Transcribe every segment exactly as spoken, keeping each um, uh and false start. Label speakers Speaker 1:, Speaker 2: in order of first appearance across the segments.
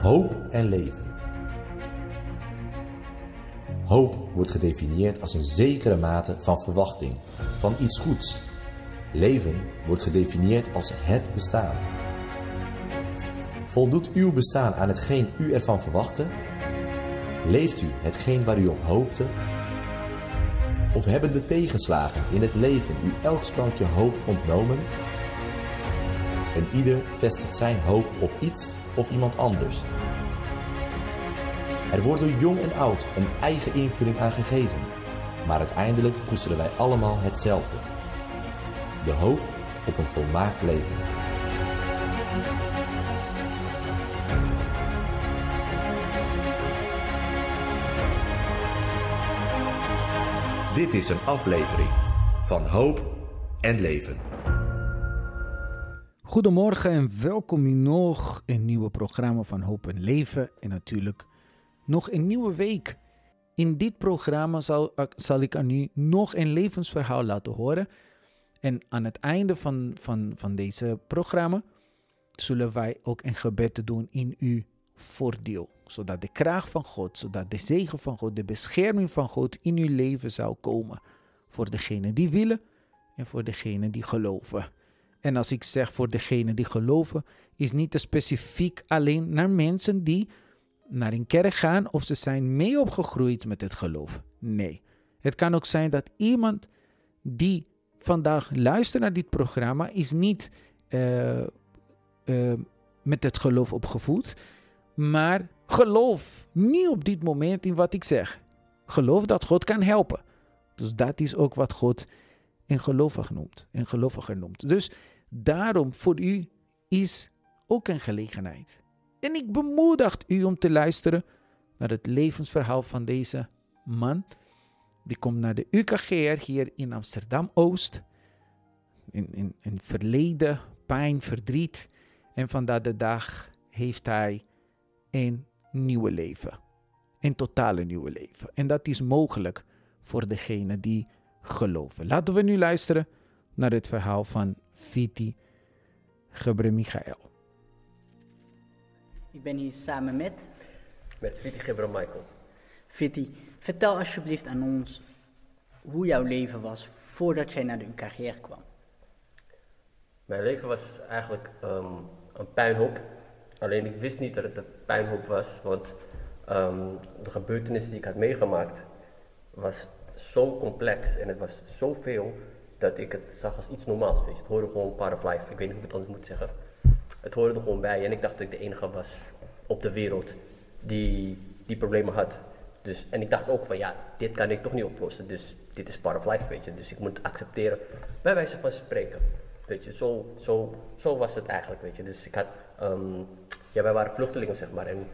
Speaker 1: Hoop en leven. Hoop wordt gedefinieerd als een zekere mate van verwachting, van iets goeds. Leven wordt gedefinieerd als het bestaan. Voldoet uw bestaan aan hetgeen u ervan verwachtte? Leeft u hetgeen waar u op hoopte? Of hebben de tegenslagen in het leven u elk sprankje hoop ontnomen? En ieder vestigt zijn hoop op iets of iemand anders. Er wordt door jong en oud een eigen invulling aan gegeven, maar uiteindelijk koesteren wij allemaal hetzelfde. De hoop op een volmaakt leven. Dit is een aflevering van Hoop en Leven.
Speaker 2: Goedemorgen en welkom in nog een nieuwe programma van Hoop en Leven. En natuurlijk nog een nieuwe week. In dit programma zal, zal ik aan u nog een levensverhaal laten horen. En aan het einde van, van, van deze programma zullen wij ook een gebed doen in uw voordeel. Zodat de kracht van God, zodat de zegen van God, de bescherming van God in uw leven zou komen. Voor degenen die willen en voor degenen die geloven. En als ik zeg voor degenen die geloven, is niet te specifiek alleen naar mensen die naar een kerk gaan of ze zijn mee opgegroeid met het geloof. Nee, het kan ook zijn dat iemand die vandaag luistert naar dit programma is niet uh, uh, met het geloof opgevoed, maar geloof niet op dit moment in wat ik zeg. Geloof dat God kan helpen. Dus dat is ook wat God een gelovige noemt. Een geloviger noemt. Dus daarom voor u is ook een gelegenheid. En ik bemoedig u om te luisteren naar het levensverhaal van deze man. Die komt naar de U K G R hier in Amsterdam-Oost. In, in, in verleden, pijn, verdriet. En vandaag de dag heeft hij een nieuwe leven. Een totale nieuwe leven. En dat is mogelijk voor degenen die geloven. Laten we nu luisteren naar het verhaal van Viti Gebre-Michael.
Speaker 3: Ik ben hier samen met...
Speaker 4: Met Viti Gebre-Michael.
Speaker 3: Viti, vertel alsjeblieft aan ons hoe jouw leven was voordat jij naar de U K G R kwam.
Speaker 4: Mijn leven was eigenlijk um, een puinhoop. Alleen ik wist niet dat het een puinhoop was, want um, de gebeurtenissen die ik had meegemaakt was zo complex en het was zoveel dat ik het zag als iets normaals. Weet je. Het hoorde gewoon part of life. Ik weet niet hoe ik het anders moet zeggen. Het hoorde er gewoon bij en ik dacht dat ik de enige was op de wereld die die problemen had. Dus, en ik dacht ook van ja, dit kan ik toch niet oplossen. Dus dit is part of life, weet je. Dus ik moet het accepteren. Bij wijze van spreken. Weet je, zo, zo, zo was het eigenlijk, weet je. Dus ik had, um, ja, wij waren vluchtelingen, zeg maar. En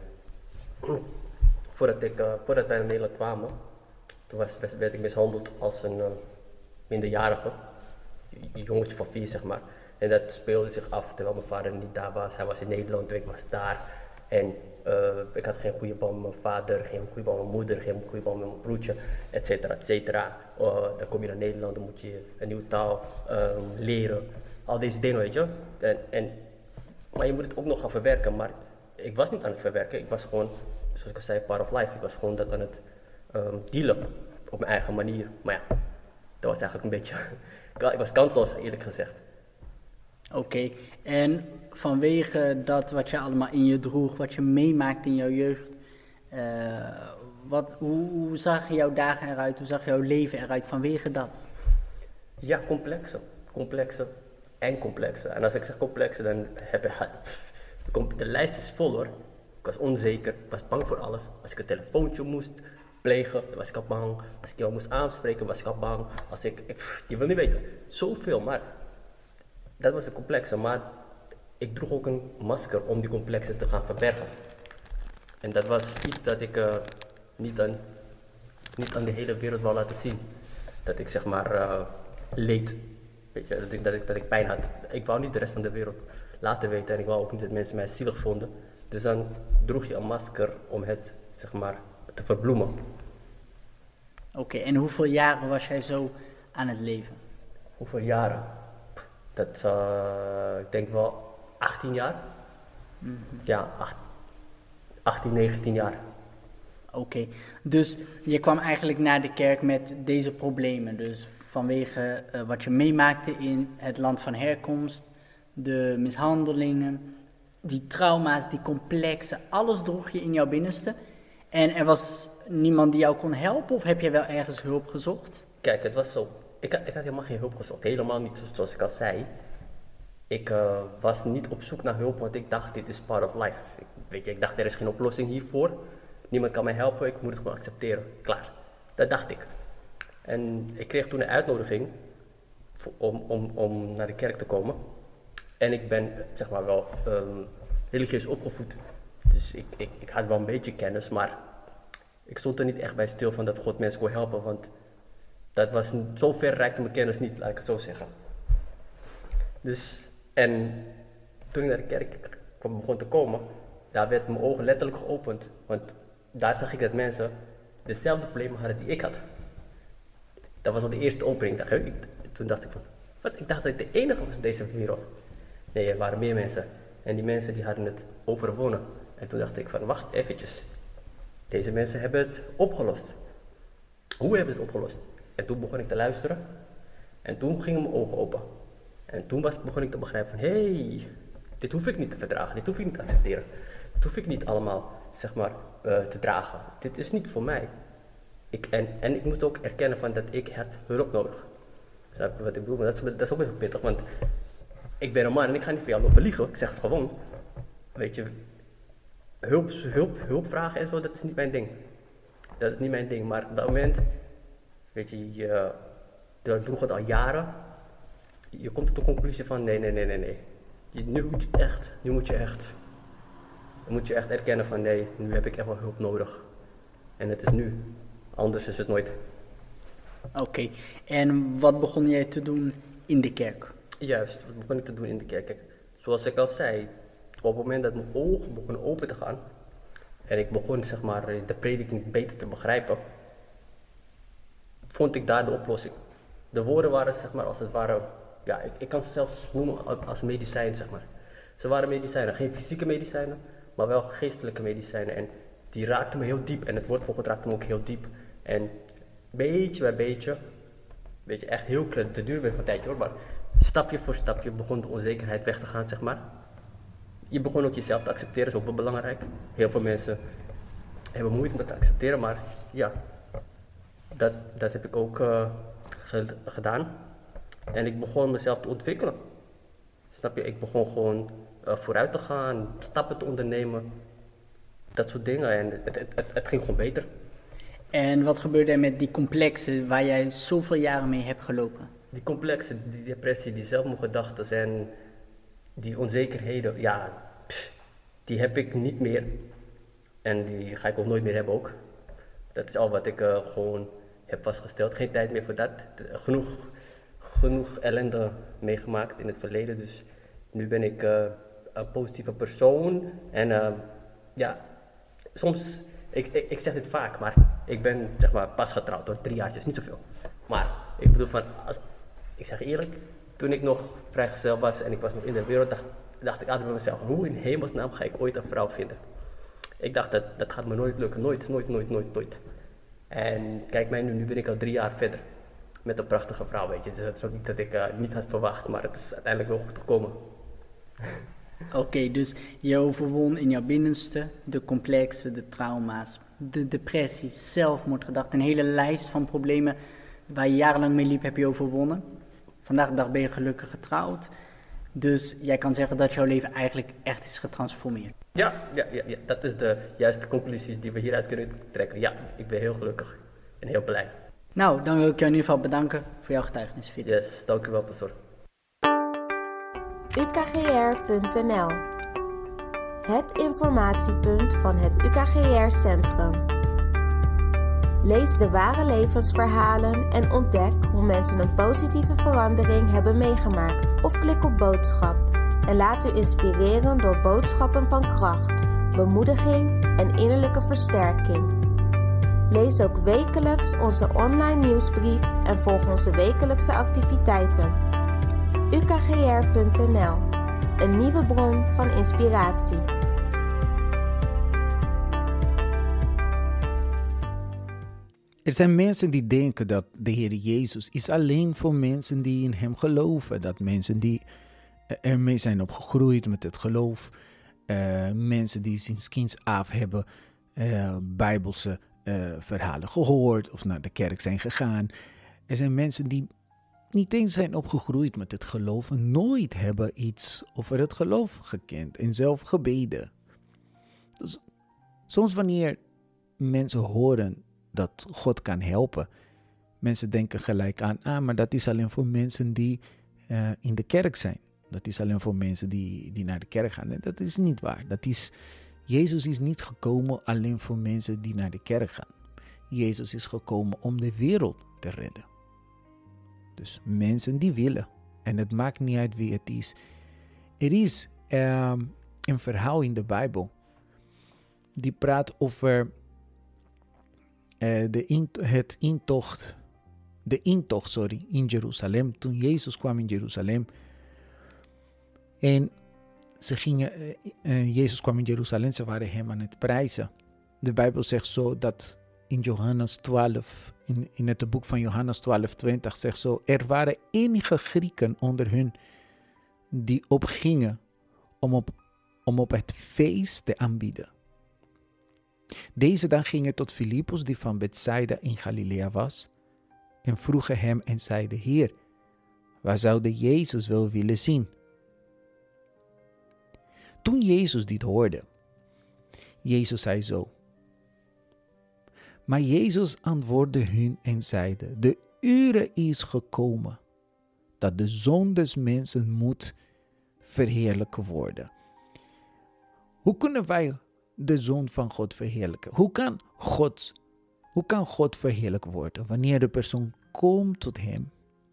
Speaker 4: voordat, ik, uh, voordat wij naar Nederland kwamen, toen was, werd ik mishandeld als een uh, minderjarige. Een jongetje van vier, zeg maar. En dat speelde zich af terwijl mijn vader niet daar was. Hij was in Nederland en ik was daar. En uh, ik had geen goede band met mijn vader, geen goede band met mijn moeder, geen goede band met mijn broertje, et cetera, et cetera. Uh, dan kom je naar Nederland, dan moet je een nieuwe taal um, leren. Al deze dingen, weet je. En, en, maar je moet het ook nog gaan verwerken. Maar ik was niet aan het verwerken. Ik was gewoon, zoals ik al zei, part of life. Ik was gewoon dat aan het um, dealen op mijn eigen manier. Maar ja, dat was eigenlijk een beetje... ik was kansloos, eerlijk gezegd.
Speaker 3: Oké, okay. En vanwege dat wat je allemaal in je droeg, wat je meemaakt in jouw jeugd, uh, wat, hoe, hoe zag jouw dagen eruit, hoe zag jouw leven eruit vanwege dat?
Speaker 4: Ja, complexer, complexer en complexer. En als ik zeg complexer, dan heb ik, pff, de lijst is vol hoor. Ik was onzeker, ik was bang voor alles. Als ik een telefoontje moest plegen, was ik al bang. Als ik iemand moest aanspreken, was ik al bang. Als ik, pff, je wil niet weten, zoveel, maar... Dat was de complexe, maar ik droeg ook een masker om die complexe te gaan verbergen. En dat was iets dat ik uh, niet, aan, niet aan de hele wereld wou laten zien. Dat ik zeg maar uh, leed, weet je, dat ik, dat, ik, dat ik pijn had. Ik wou niet de rest van de wereld laten weten en ik wou ook niet dat mensen mij zielig vonden. Dus dan droeg je een masker om het zeg maar te verbloemen.
Speaker 3: Oké, okay, en hoeveel jaren was jij zo aan het leven?
Speaker 4: Hoeveel jaren? Dat uh, ik denk wel achttien jaar. Mm-hmm. Ja, acht, achttien, negentien jaar.
Speaker 3: Oké, okay. Dus je kwam eigenlijk naar de kerk met deze problemen. Dus vanwege uh, wat je meemaakte in het land van herkomst, de mishandelingen, die trauma's, die complexen, alles droeg je in jouw binnenste. En er was niemand die jou kon helpen of heb je wel ergens hulp gezocht?
Speaker 4: Kijk, het was zo. Ik had, ik had helemaal geen hulp gezocht. Helemaal niet, zoals ik al zei. Ik uh, was niet op zoek naar hulp, want ik dacht, dit is part of life. Ik, weet je, ik dacht, er is geen oplossing hiervoor. Niemand kan mij helpen, ik moet het gewoon accepteren. Klaar. Dat dacht ik. En ik kreeg toen een uitnodiging om, om, om naar de kerk te komen. En ik ben, zeg maar, wel um, religieus opgevoed. Dus ik, ik, ik had wel een beetje kennis, maar ik stond er niet echt bij stil van dat God mensen kon helpen. Want dat was, zo ver reikte mijn kennis niet, laat ik het zo zeggen. Dus, en toen ik naar de kerk kwam, begon te komen, daar werd mijn ogen letterlijk geopend. Want daar zag ik dat mensen dezelfde problemen hadden die ik had. Dat was al de eerste opening. Dacht, ik, toen dacht ik van, wat? Ik dacht dat ik de enige was in deze wereld. Nee, er waren meer mensen. En die mensen die hadden het overwonnen. En toen dacht ik van, wacht eventjes. Deze mensen hebben het opgelost. Hoe hebben ze het opgelost? En toen begon ik te luisteren. En toen gingen mijn ogen open. En toen was, begon ik te begrijpen van, hé, hey, dit hoef ik niet te verdragen. Dit hoef ik niet te accepteren. Dit hoef ik niet allemaal, zeg maar, uh, te dragen. Dit is niet voor mij. Ik, en, en ik moet ook erkennen van dat ik heb hulp nodig. Snap je wat ik bedoel? Maar dat, is, dat is ook best wel pittig, want ik ben een man en ik ga niet voor jou lopen liegen. Ik zeg het gewoon. Weet je, hulp, hulp, hulp vragen en zo, dat is niet mijn ding. Dat is niet mijn ding, maar op dat moment, weet je, je dat droeg het al jaren. Je komt tot de conclusie van, nee, nee, nee, nee, nee. Je, nu moet je echt, nu moet je echt, nu moet je echt erkennen van, nee, nu heb ik echt wel hulp nodig. En het is nu. Anders is het nooit.
Speaker 3: Oké, okay. En wat begon jij te doen in de kerk?
Speaker 4: Juist, wat begon ik te doen in de kerk? Kijk, zoals ik al zei, op het moment dat mijn ogen begonnen open te gaan en ik begon, zeg maar, de prediking beter te begrijpen, vond ik daar de oplossing. De woorden waren, zeg maar, als het ware, ja, ik, ik kan ze zelfs noemen als medicijnen, zeg maar. Ze waren medicijnen, geen fysieke medicijnen, maar wel geestelijke medicijnen. En die raakten me heel diep en het woord van God raakte me ook heel diep. En beetje bij beetje, weet je, echt heel klein, te duur ben van een tijdje hoor, maar stapje voor stapje begon de onzekerheid weg te gaan, zeg maar. Je begon ook jezelf te accepteren, dat is ook wel belangrijk. Heel veel mensen hebben moeite om dat te accepteren, maar ja, dat, dat heb ik ook uh, ge- gedaan. En ik begon mezelf te ontwikkelen. Snap je, ik begon gewoon uh, vooruit te gaan, stappen te ondernemen, dat soort dingen. En het, het, het, het ging gewoon beter.
Speaker 3: En wat gebeurde er met die complexen waar jij zoveel jaren mee hebt gelopen?
Speaker 4: Die complexen, die depressie, die zelfmoordgedachten en die onzekerheden, ja, pff, die heb ik niet meer. En die ga ik ook nooit meer hebben ook. Dat is al wat ik uh, gewoon heb vastgesteld. Geen tijd meer voor dat. Genoeg, genoeg ellende meegemaakt in het verleden. Dus nu ben ik uh, een positieve persoon. En uh, ja, soms, ik, ik, ik zeg dit vaak, maar ik ben, zeg maar, pas getrouwd door drie jaartjes, niet zoveel. Maar ik bedoel van, als, ik zeg eerlijk, toen ik nog vrijgezel was en ik was nog in de wereld, dacht, dacht ik altijd bij mezelf, hoe in hemelsnaam ga ik ooit een vrouw vinden? Ik dacht, dat, dat gaat me nooit lukken, nooit, nooit, nooit, nooit, nooit. En kijk mij nu, nu ben ik al drie jaar verder met een prachtige vrouw, weet je. Dus dat is ook niet dat ik uh, niet had verwacht, maar het is uiteindelijk wel goed gekomen.
Speaker 3: Oké, okay, dus je overwon in jouw binnenste de complexen, de trauma's, de depressies, zelfmoordgedachten, een hele lijst van problemen waar je jarenlang mee liep, heb je overwonnen. Vandaag de dag ben je gelukkig getrouwd. Dus jij kan zeggen dat jouw leven eigenlijk echt is getransformeerd.
Speaker 4: Ja, ja, ja, ja, dat is de juiste conclusies die we hieruit kunnen trekken. Ja, ik ben heel gelukkig en heel blij.
Speaker 3: Nou, dan wil ik jou in ieder geval bedanken voor jouw getuigenis, Fit.
Speaker 4: Yes, dank u wel, pastoor.
Speaker 5: U K G R punt N L, het informatiepunt van het U K G R-centrum. Lees de ware levensverhalen en ontdek hoe mensen een positieve verandering hebben meegemaakt. Of klik op boodschap en laat u inspireren door boodschappen van kracht, bemoediging en innerlijke versterking. Lees ook wekelijks onze online nieuwsbrief en volg onze wekelijkse activiteiten. U K G R punt N L, een nieuwe bron van inspiratie.
Speaker 2: Er zijn mensen die denken dat de Heer Jezus is alleen voor mensen die in hem geloven. Dat mensen die ermee zijn opgegroeid met het geloof. Uh, mensen die sinds kinds af hebben uh, Bijbelse uh, verhalen gehoord of naar de kerk zijn gegaan. Er zijn mensen die niet eens zijn opgegroeid met het geloof en nooit hebben iets over het geloof gekend en zelf gebeden. Dus soms wanneer mensen horen dat God kan helpen, mensen denken gelijk aan, ah, maar dat is alleen voor mensen die uh, in de kerk zijn. Dat is alleen voor mensen die, die naar de kerk gaan. En dat is niet waar. Dat is, Jezus is niet gekomen alleen voor mensen die naar de kerk gaan. Jezus is gekomen om de wereld te redden. Dus mensen die willen. En het maakt niet uit wie het is. Er is um, een verhaal in de Bijbel die praat over uh, de in, het intocht, de intocht sorry, in Jeruzalem. Toen Jezus kwam in Jeruzalem. En ze gingen, uh, uh, Jezus kwam in Jeruzalem, ze waren hem aan het prijzen. De Bijbel zegt zo dat in Johannes twaalf, in, in het boek van Johannes twaalf, twintig zegt zo, er waren enige Grieken onder hun die opgingen om op, om op het feest te aanbieden. Deze dan gingen tot Filippus, die van Bethsaida in Galilea was, en vroegen hem en zeiden, Heer, waar zouden Jezus wel willen zien? Toen Jezus dit hoorde, Jezus zei zo. Maar Jezus antwoordde hun en zeide, de uren is gekomen dat de Zoon des Mensen moet verheerlijken worden. Hoe kunnen wij de Zoon van God verheerlijken? Hoe kan God, hoe kan God verheerlijkt worden wanneer de persoon komt tot hem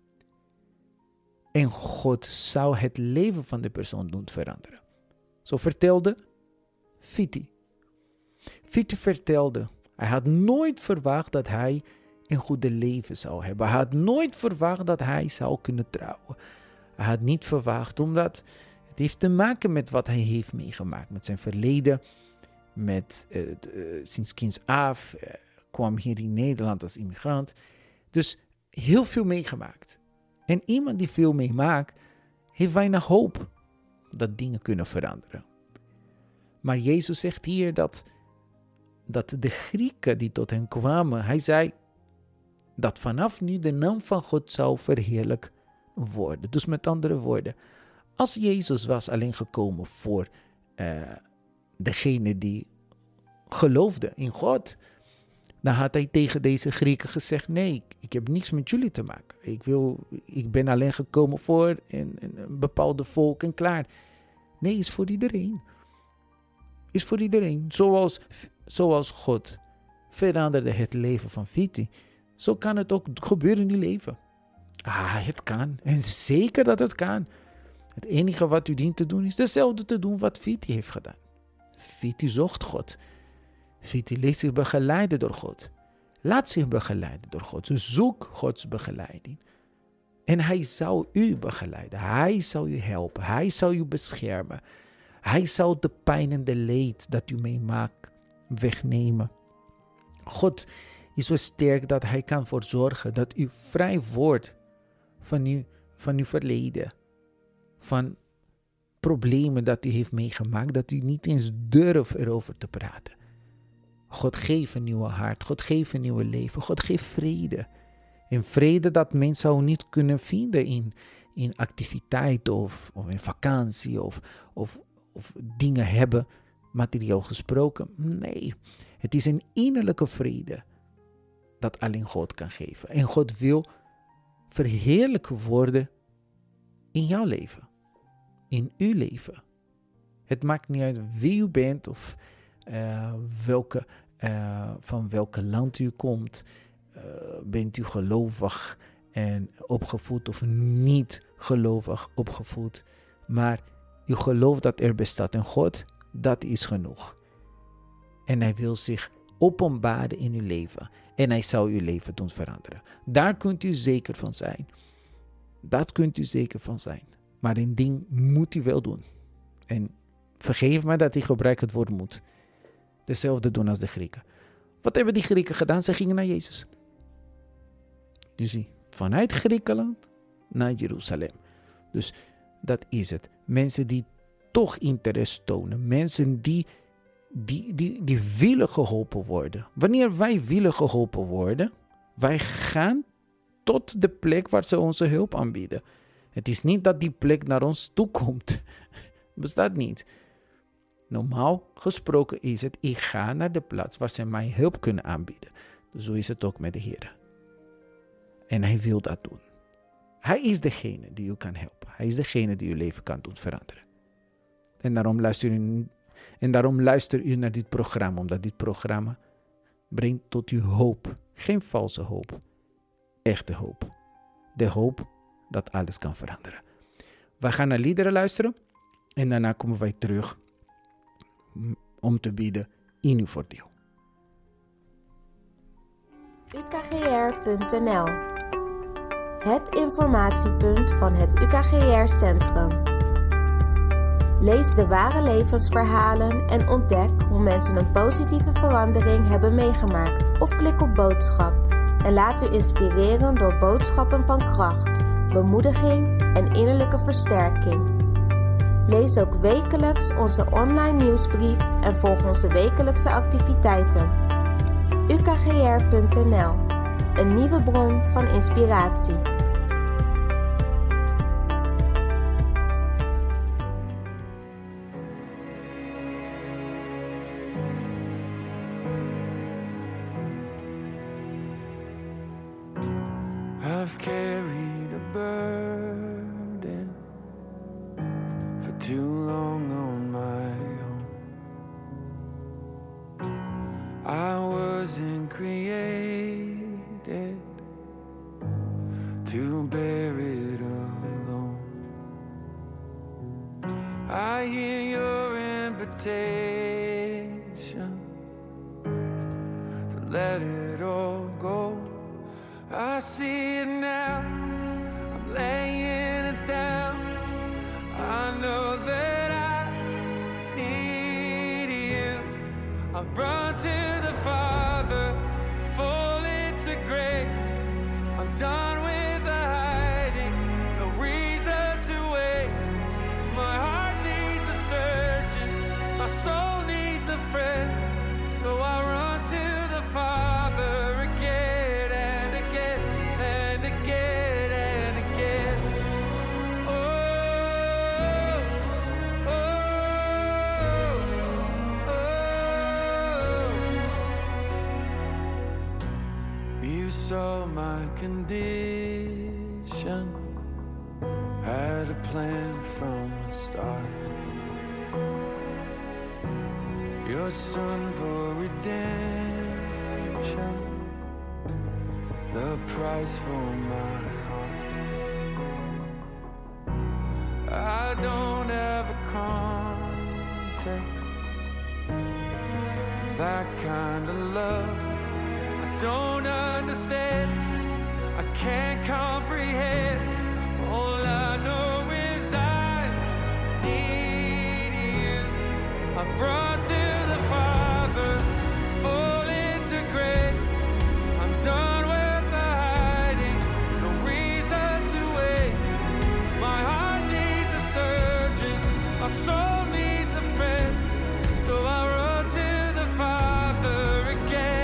Speaker 2: en God zou het leven van de persoon doen veranderen? Zo vertelde Viti. Viti vertelde, hij had nooit verwacht dat hij een goede leven zou hebben. Hij had nooit verwacht dat hij zou kunnen trouwen. Hij had niet verwacht, omdat het heeft te maken met wat hij heeft meegemaakt. Met zijn verleden, met uh, uh, sinds kinds af, uh, kwam hier in Nederland als immigrant. Dus heel veel meegemaakt. En iemand die veel meemaakt, heeft weinig hoop dat dingen kunnen veranderen. Maar Jezus zegt hier dat, dat de Grieken die tot hem kwamen, hij zei dat vanaf nu de naam van God zou verheerlijk worden. Dus met andere woorden, als Jezus was alleen gekomen voor uh, degene die geloofde in God, dan had hij tegen deze Grieken gezegd, nee, ik, ik heb niks met jullie te maken. Ik, wil, ik ben alleen gekomen voor een, een bepaalde volk en klaar. Nee, is voor iedereen. Is voor iedereen. Zoals, zoals God veranderde het leven van Viti, zo kan het ook gebeuren in uw leven. Ah, het kan. En zeker dat het kan. Het enige wat u dient te doen is hetzelfde te doen wat Viti heeft gedaan. Viti zocht God. Viti liet zich begeleiden door God. Laat zich begeleiden door God. Zoek Gods begeleiding. En hij zou u begeleiden. Hij zou u helpen. Hij zou u beschermen. Hij zou de pijn en de leed dat u meemaakt wegnemen. God is zo sterk dat hij kan voor zorgen dat u vrij wordt van uw, van uw verleden. Van problemen dat u heeft meegemaakt, dat u niet eens durft erover te praten. God geeft een nieuwe hart. God geeft een nieuwe leven. God geeft vrede. En vrede dat men zou niet kunnen vinden in, in activiteit of, of in vakantie of, of, of dingen hebben, materieel gesproken. Nee, het is een innerlijke vrede dat alleen God kan geven. En God wil verheerlijkt worden in jouw leven. In uw leven. Het maakt niet uit wie u bent of uh, welke, uh, van welke land u komt. Uh, bent u gelovig en opgevoed of niet gelovig opgevoed. Maar u gelooft dat er bestaat een God, dat is genoeg. En hij wil zich openbaren in uw leven. En hij zal uw leven doen veranderen. Daar kunt u zeker van zijn. Dat kunt u zeker van zijn. Maar een ding moet u wel doen. En vergeef mij dat ik gebruik het woord moet. Hetzelfde doen als de Grieken. Wat hebben die Grieken gedaan? Ze gingen naar Jezus. Dus vanuit Griekenland naar Jeruzalem. Dus dat is het. Mensen die toch interesse tonen. Mensen die, die, die, die willen geholpen worden. Wanneer wij willen geholpen worden, wij gaan tot de plek waar ze onze hulp aanbieden. Het is niet dat die plek naar ons toe komt. Bestaat niet. Normaal gesproken is het, ik ga naar de plaats waar ze mij hulp kunnen aanbieden. Dus zo is het ook met de Heer. En hij wil dat doen. Hij is degene die u kan helpen. Hij is degene die uw leven kan doen veranderen. En daarom luister u, en daarom luister u naar dit programma. Omdat dit programma brengt tot u hoop. Geen valse hoop. Echte hoop. De hoop dat alles kan veranderen. We gaan naar liederen luisteren. En daarna komen wij terug om te bieden in uw voordeel.
Speaker 5: U K G R punt N L. Het informatiepunt van het U K G R-centrum. Lees de ware levensverhalen en ontdek hoe mensen een positieve verandering hebben meegemaakt. Of klik op boodschap en laat u inspireren door boodschappen van kracht, bemoediging en innerlijke versterking. Lees ook wekelijks onze online nieuwsbrief en volg onze wekelijkse activiteiten. U K G R punt N L. Een nieuwe bron van inspiratie.
Speaker 6: I've carried a burden for too long on my own. I wasn't created to bear it alone. I hear your invitation to let it all go. I see it now, I'm laying it down. I know that I need you. I've run to the Father, fall into grace. I'm done with the hiding, no reason to wait. My heart needs a surgeon, my soul needs a friend. So I run to the Father again. Saw my condition, had a plan from the start. Your son for redemption, the price for my heart. I don't have a context for that kind of love. Don't understand, I can't comprehend. All I know is I need you. I brought to the Father, fall into grace. I'm done with the hiding, no reason to wait. My heart needs a surgeon, my soul needs a friend. So I run to the Father again.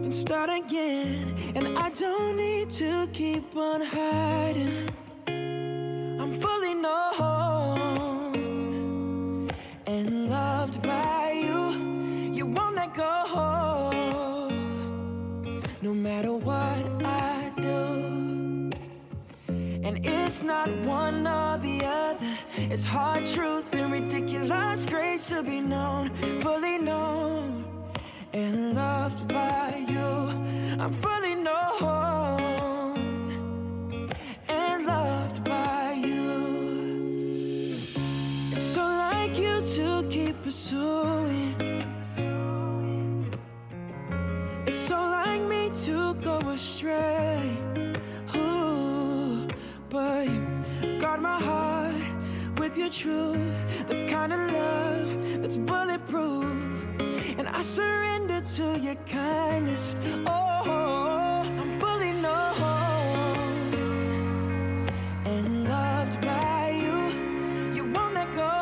Speaker 6: and start again. And I don't need to keep on hiding. I'm fully known and loved by you. You won't let go, no matter what I do. And it's not one or the other. It's hard truth and ridiculous grace to be known, fully known and loved by you. I'm fully known and loved by you. It's so like you to keep pursuing. It's so like me to go astray. Ooh, but you guard my heart with your truth, the kind of love that's bulletproof. And I surrender to your kindness. Oh, I'm fully known and loved by you. You won't let go,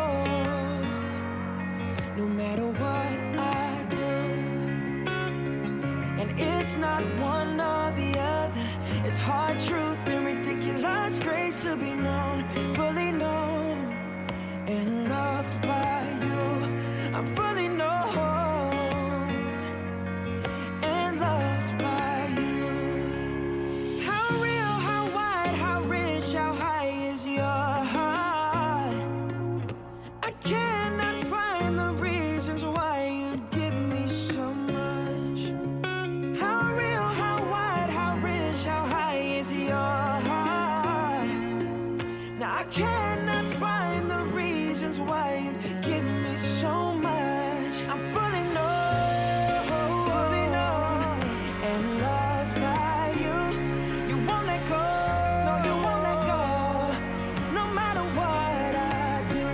Speaker 6: no matter what I do. And it's not one or the other. It's hard truth and ridiculous grace to be known, fully known and loved by you. I'm fully known and loved by you. How real, how wide, how rich, how high is your heart? I cannot find the reasons why you'd give me so much. How real, how wide, how rich, how high is your heart? Now I cannot find the reasons why you'd give me so much. I'm fully known, fully known and loved by you. You won't let go, no, you won't let go, no matter what I do.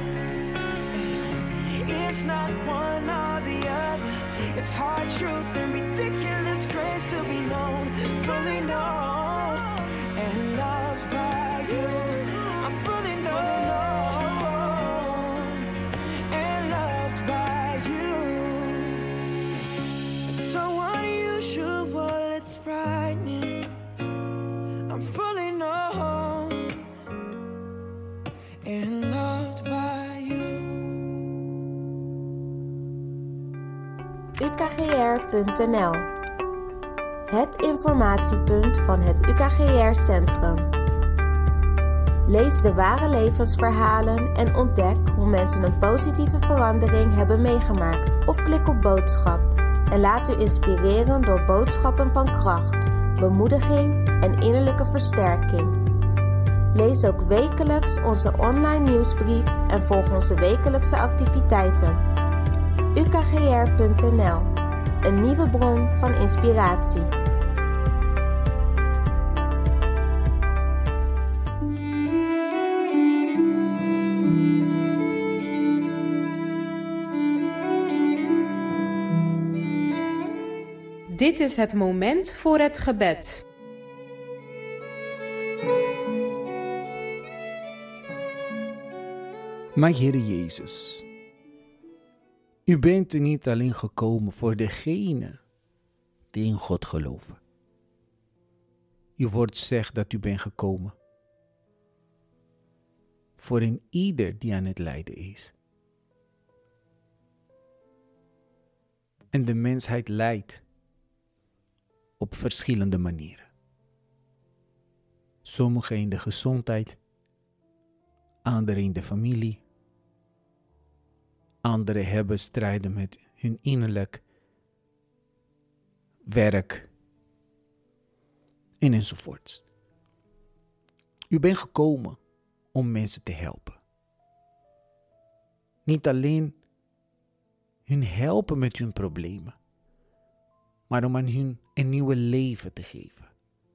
Speaker 6: It's not one or the other. It's hard truth and ridiculous grace to be known, fully known and loved by you. I'm fully known and loved by you. It's so unusual, it's frightening. I'm fully known and loved by you.
Speaker 5: U K G R punt N L. Het informatiepunt van het U K G R-centrum. Lees de ware levensverhalen en ontdek hoe mensen een positieve verandering hebben meegemaakt. Of klik op boodschap en laat u inspireren door boodschappen van kracht, bemoediging en innerlijke versterking. Lees ook wekelijks onze online nieuwsbrief en volg onze wekelijkse activiteiten. U K G R punt N L. Een nieuwe bron van inspiratie.
Speaker 7: Dit is het moment voor het gebed.
Speaker 2: Maar Heere Jezus, u bent er niet alleen gekomen voor degenen die in God geloven. Uw woord zegt dat u bent gekomen voor een ieder die aan het lijden is. En de mensheid lijdt op verschillende manieren. Sommigen in de gezondheid, anderen in de familie, anderen hebben strijden met hun innerlijk werk en enzovoorts. U bent gekomen om mensen te helpen. Niet alleen hun helpen met hun problemen, maar om aan hun een nieuw leven te geven.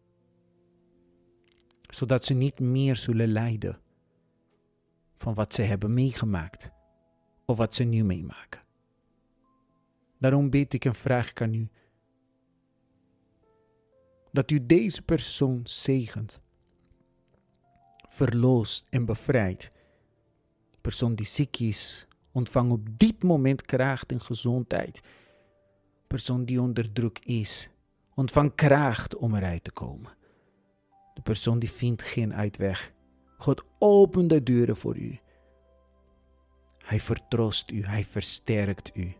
Speaker 2: Zodat ze niet meer zullen lijden van wat ze hebben meegemaakt of wat ze nu meemaken. Daarom bid ik en vraag ik aan u dat u deze persoon zegent, verloost en bevrijdt. Persoon die ziek is, ontvang op dit moment kracht en gezondheid. persoon die onder druk is, ontvang kracht om eruit te komen. De persoon die vindt geen uitweg. God opent de deuren voor u. Hij vertroost u, hij versterkt u.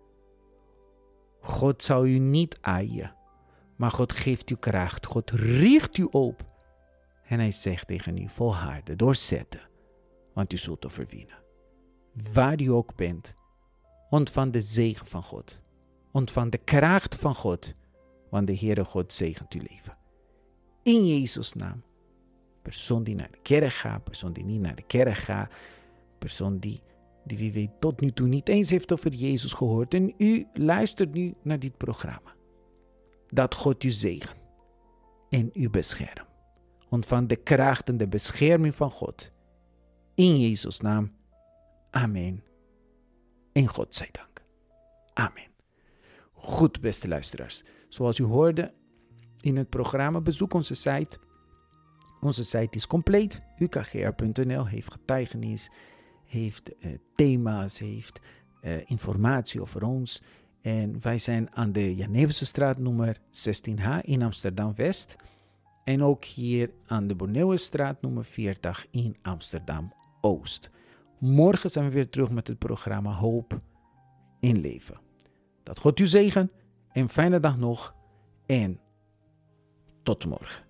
Speaker 2: God zal u niet aaien, maar God geeft u kracht. God richt u op. En hij zegt tegen u, volharden, doorzetten, want u zult overwinnen. Waar u ook bent, ontvang de zegen van God. Ontvang de kracht van God, want de Heere God zegent uw leven. In Jezus' naam. Persoon die naar de kerk gaat, persoon die niet naar de kerk gaat, persoon die, die wie weet tot nu toe niet eens heeft over Jezus gehoord. En u luistert nu naar dit programma. Dat God u zegen en u beschermt. Ontvang de kracht en de bescherming van God. In Jezus' naam. Amen. En God zij dank. Amen. Goed, beste luisteraars. Zoals u hoorde in het programma, bezoek onze site. Onze site is compleet. u k g r punt n l heeft getuigenis, heeft uh, thema's, heeft uh, informatie over ons. En wij zijn aan de Jeneversestraat nummer zestien H in Amsterdam-West. En ook hier aan de Bonneuwenstraat nummer veertig in Amsterdam-Oost. Morgen zijn we weer terug met het programma Hoop in Leven. Dat God u zegen en fijne dag nog en tot morgen.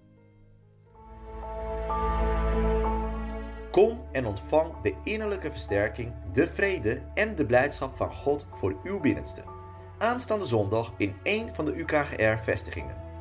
Speaker 1: Kom en ontvang de innerlijke versterking, de vrede en de blijdschap van God voor uw binnenste. Aanstaande zondag in één van de U K G R-vestigingen.